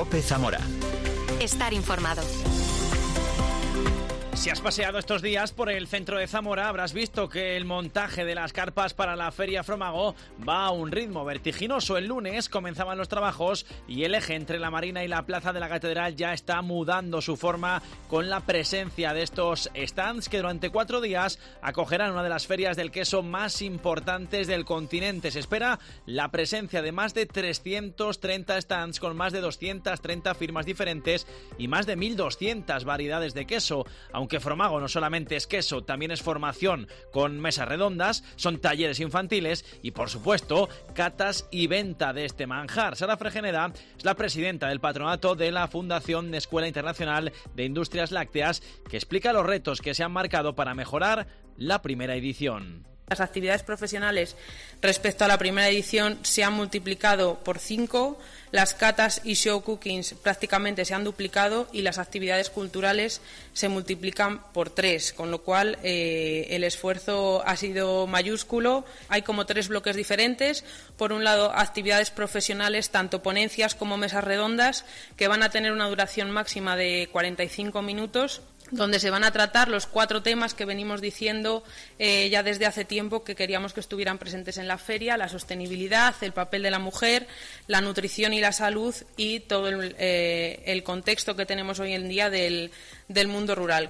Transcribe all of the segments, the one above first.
COPE Zamora. Estar informado. Si has paseado estos días por el centro de Zamora, habrás visto que el montaje de las carpas para la Feria Fromago va a un ritmo vertiginoso. El lunes comenzaban los trabajos y el eje entre la Marina y la Plaza de la Catedral ya está mudando su forma con la presencia de estos stands que durante 4 días acogerán una de las ferias del queso más importantes del continente. Se espera la presencia de más de 330 stands con más de 230 firmas diferentes y más de 1.200 variedades de queso. Aunque Fromago no solamente es queso, también es formación con mesas redondas, son talleres infantiles y, por supuesto, catas y venta de este manjar. Sara Fregeneda es la presidenta del patronato de la Fundación Escuela Internacional de Industrias Lácteas, que explica los retos que se han marcado para mejorar la primera edición. Las actividades profesionales respecto a la primera edición se han multiplicado por 5, las catas y show cookings prácticamente se han duplicado y las actividades culturales se multiplican por 3, con lo cual el esfuerzo ha sido mayúsculo. Hay como 3 bloques diferentes. Por un lado, actividades profesionales, tanto ponencias como mesas redondas, que van a tener una duración máxima de 45 minutos, donde se van a tratar los 4 temas que venimos diciendo ya desde hace tiempo que queríamos que estuvieran presentes en la feria: la sostenibilidad, el papel de la mujer, la nutrición y la salud y todo el contexto que tenemos hoy en día del mundo rural.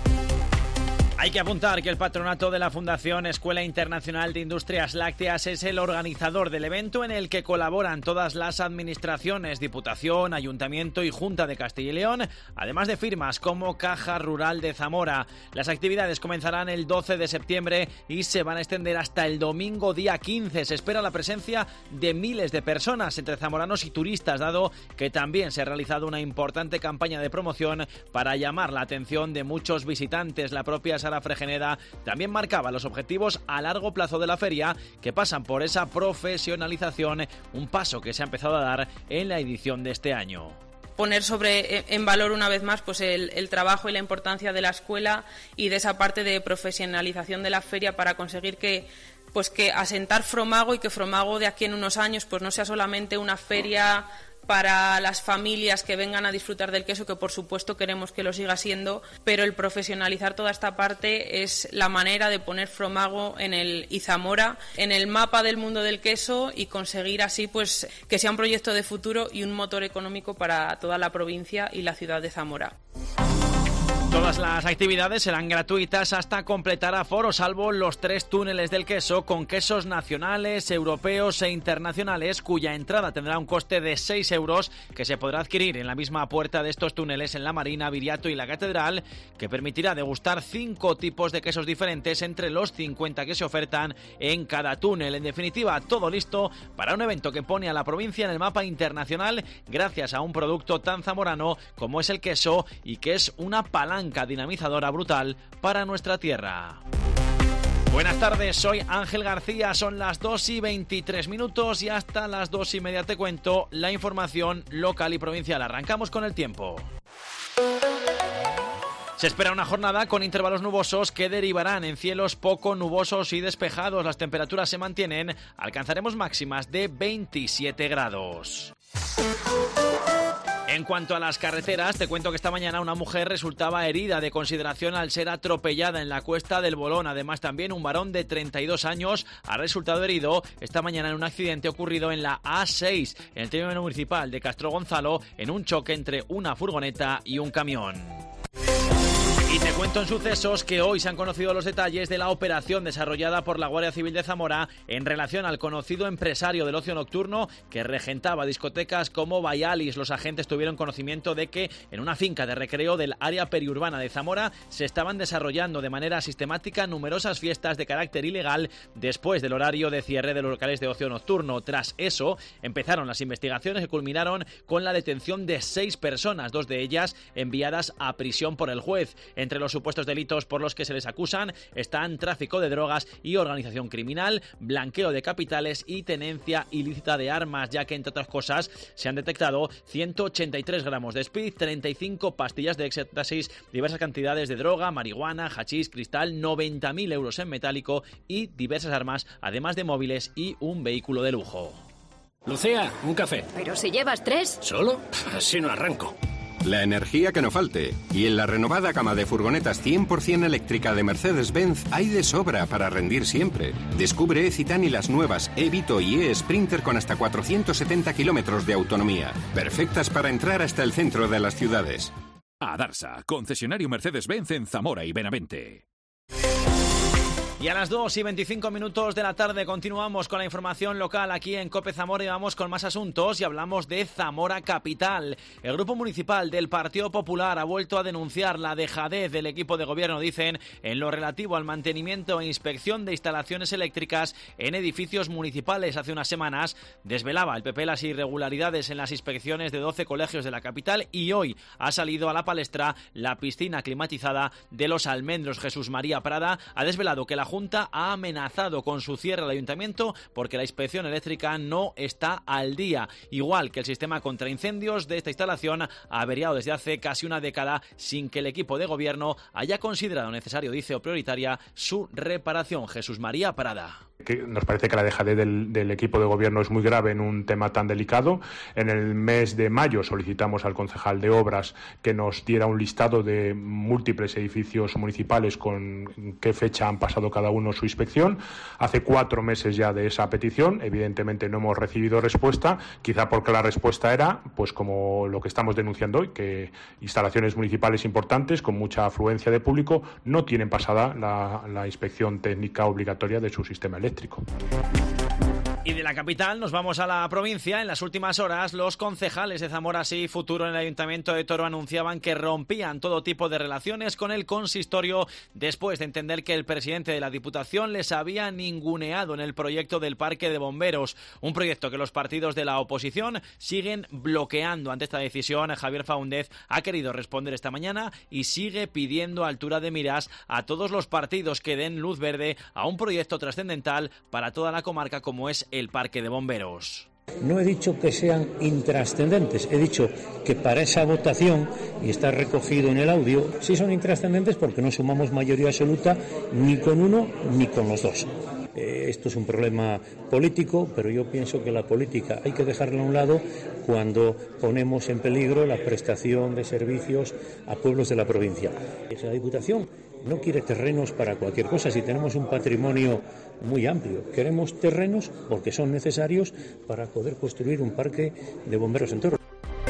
Hay que apuntar que el patronato de la Fundación Escuela Internacional de Industrias Lácteas es el organizador del evento, en el que colaboran todas las administraciones, Diputación, Ayuntamiento y Junta de Castilla y León, además de firmas como Caja Rural de Zamora. Las actividades comenzarán el 12 de septiembre y se van a extender hasta el domingo día 15. Se espera la presencia de miles de personas, entre zamoranos y turistas, dado que también se ha realizado una importante campaña de promoción para llamar la atención de muchos visitantes. La propia Sara Fregeneda también marcaba los objetivos a largo plazo de la feria, que pasan por esa profesionalización, un paso que se ha empezado a dar en la edición de este año. Poner en valor una vez más pues el trabajo y la importancia de la escuela y de esa parte de profesionalización de la feria para conseguir que asentar Fromago y que Fromago de aquí en unos años pues no sea solamente una feria para las familias que vengan a disfrutar del queso, que por supuesto queremos que lo siga siendo, pero el profesionalizar toda esta parte es la manera de poner Fromago y Zamora en el mapa del mundo del queso y conseguir así pues que sea un proyecto de futuro y un motor económico para toda la provincia y la ciudad de Zamora. Todas las actividades serán gratuitas hasta completar aforo, salvo los 3 túneles del queso con quesos nacionales, europeos e internacionales, cuya entrada tendrá un coste de 6 euros, que se podrá adquirir en la misma puerta de estos túneles en la Marina, Viriato y la Catedral, que permitirá degustar 5 tipos de quesos diferentes entre los 50 que se ofertan en cada túnel. En definitiva, todo listo para un evento que pone a la provincia en el mapa internacional gracias a un producto tan zamorano como es el queso, y que es una palanca dinamizadora brutal para nuestra tierra. Buenas tardes, soy Ángel García, son las 2:23 y hasta las 2:30 te cuento la información local y provincial. Arrancamos con el tiempo. Se espera una jornada con intervalos nubosos que derivarán en cielos poco nubosos y despejados. Las temperaturas se mantienen, alcanzaremos máximas de 27 grados. En cuanto a las carreteras, te cuento que esta mañana una mujer resultaba herida de consideración al ser atropellada en la Cuesta del Bolón. Además, también un varón de 32 años ha resultado herido esta mañana en un accidente ocurrido en la A6, en el término municipal de Castro Gonzalo, en un choque entre una furgoneta y un camión. Y te cuento en sucesos que hoy se han conocido los detalles de la operación desarrollada por la Guardia Civil de Zamora en relación al conocido empresario del ocio nocturno que regentaba discotecas como Bayalis. Los agentes tuvieron conocimiento de que en una finca de recreo del área periurbana de Zamora se estaban desarrollando de manera sistemática numerosas fiestas de carácter ilegal después del horario de cierre de los locales de ocio nocturno. Tras eso, empezaron las investigaciones que culminaron con la detención de 6 personas, 2 de ellas enviadas a prisión por el juez. Entre los supuestos delitos por los que se les acusan están tráfico de drogas y organización criminal, blanqueo de capitales y tenencia ilícita de armas, ya que entre otras cosas se han detectado 183 gramos de speed, 35 pastillas de éxtasis, diversas cantidades de droga, marihuana, hachís, cristal, 90.000 euros en metálico y diversas armas, además de móviles y un vehículo de lujo. Lucía, un café. Pero si llevas 3. ¿Solo? Así no arranco. La energía que no falte. Y en la renovada gama de furgonetas 100% eléctrica de Mercedes-Benz hay de sobra para rendir siempre. Descubre E-Citan y las nuevas E-Vito y E-Sprinter con hasta 470 kilómetros de autonomía. Perfectas para entrar hasta el centro de las ciudades. Adarsa, concesionario Mercedes-Benz en Zamora y Benavente. Y a las 2:25 de la tarde continuamos con la información local aquí en COPE Zamora y vamos con más asuntos y hablamos de Zamora Capital. El Grupo Municipal del Partido Popular ha vuelto a denunciar la dejadez del equipo de gobierno, dicen, en lo relativo al mantenimiento e inspección de instalaciones eléctricas en edificios municipales. Hace unas semanas desvelaba el PP las irregularidades en las inspecciones de 12 colegios de la capital y hoy ha salido a la palestra la piscina climatizada de Los Almendros. Jesús María Prada ha desvelado que la Junta ha amenazado con su cierre al ayuntamiento porque la inspección eléctrica no está al día, igual que el sistema contra incendios de esta instalación ha averiado desde hace casi una década sin que el equipo de gobierno haya considerado necesario, dice, o prioritaria su reparación. Jesús María Prada. Nos parece que la dejadez del equipo de gobierno es muy grave en un tema tan delicado. En el mes de mayo solicitamos al concejal de Obras que nos diera un listado de múltiples edificios municipales con qué fecha han pasado cada uno su inspección. Hace 4 meses ya de esa petición, evidentemente no hemos recibido respuesta, quizá porque la respuesta era, pues como lo que estamos denunciando hoy, que instalaciones municipales importantes con mucha afluencia de público no tienen pasada la inspección técnica obligatoria de su sistema eléctrico. Y de la capital nos vamos a la provincia. En las últimas horas, los concejales de Zamora Sí y Futuro en el Ayuntamiento de Toro anunciaban que rompían todo tipo de relaciones con el consistorio después de entender que el presidente de la Diputación les había ninguneado en el proyecto del Parque de Bomberos, un proyecto que los partidos de la oposición siguen bloqueando. Ante esta decisión, Javier Faúndez ha querido responder esta mañana y sigue pidiendo altura de miras a todos los partidos que den luz verde a un proyecto trascendental para toda la comarca como es el Parque de Bomberos. No he dicho que sean intrascendentes, he dicho que para esa votación, y está recogido en el audio, sí son intrascendentes porque no sumamos mayoría absoluta ni con uno ni con los dos. Esto es un problema político, pero yo pienso que la política hay que dejarla a un lado cuando ponemos en peligro la prestación de servicios a pueblos de la provincia. Esa Diputación no quiere terrenos para cualquier cosa. Si tenemos un patrimonio muy amplio, queremos terrenos porque son necesarios para poder construir un parque de bomberos en Toro.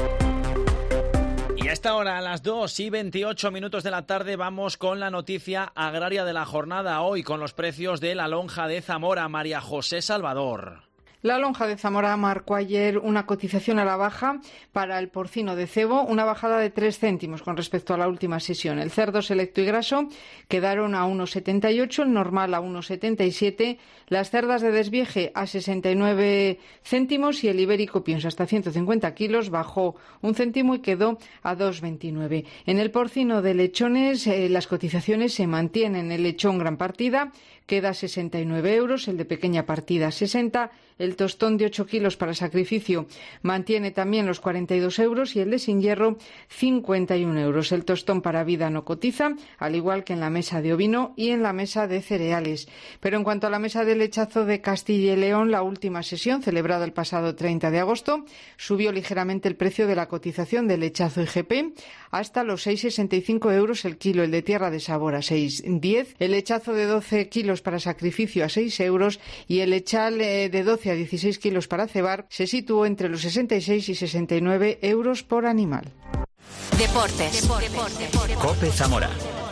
Y a esta hora, a las 2:28 de la tarde, vamos con la noticia agraria de la jornada hoy, con los precios de la lonja de Zamora. María José Salvador. La lonja de Zamora marcó ayer una cotización a la baja para el porcino de cebo, una bajada de 3 céntimos con respecto a la última sesión. El cerdo selecto y graso quedaron a 1,78, el normal a 1,77, las cerdas de desvieje a 69 céntimos y el ibérico pienso hasta 150 kilos bajó 1 céntimo y quedó a 2,29. En el porcino de lechones las cotizaciones se mantienen. El lechón gran partida queda a 69 euros, el de pequeña partida 60, el tostón de 8 kilos para sacrificio mantiene también los 42 euros y el de sin hierro 51 euros. El tostón para vida no cotiza, al igual que en la mesa de ovino y en la mesa de cereales. Pero en cuanto a la mesa de lechazo de Castilla y León, la última sesión, celebrada el pasado 30 de agosto, subió ligeramente el precio de la cotización del lechazo IGP hasta los 6,65 euros el kilo, el de tierra de sabor a 6,10, el lechazo de 12 kilos para sacrificio a 6 euros y el lechal de 12 a 16 kilos para cebar se situó entre los 66 y 69 euros por animal. Deportes. COPE Zamora.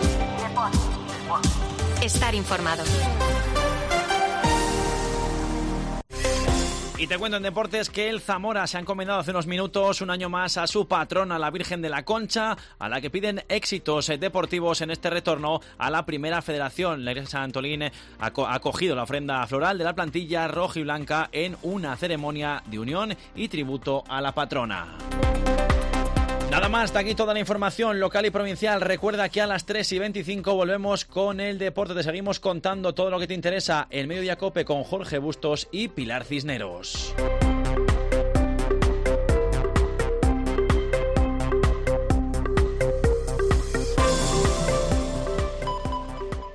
Estar informado. Y te cuento en deportes que el Zamora se ha encomendado hace unos minutos un año más a su patrona, la Virgen de la Concha, a la que piden éxitos deportivos en este retorno a la Primera Federación. La Iglesia de San Antolín ha acogido la ofrenda floral de la plantilla roja y blanca en una ceremonia de unión y tributo a la patrona. Nada más, hasta aquí toda la información local y provincial. Recuerda que a las 3:25 volvemos con el deporte. Te seguimos contando todo lo que te interesa. El Mediodía Cope con Jorge Bustos y Pilar Cisneros.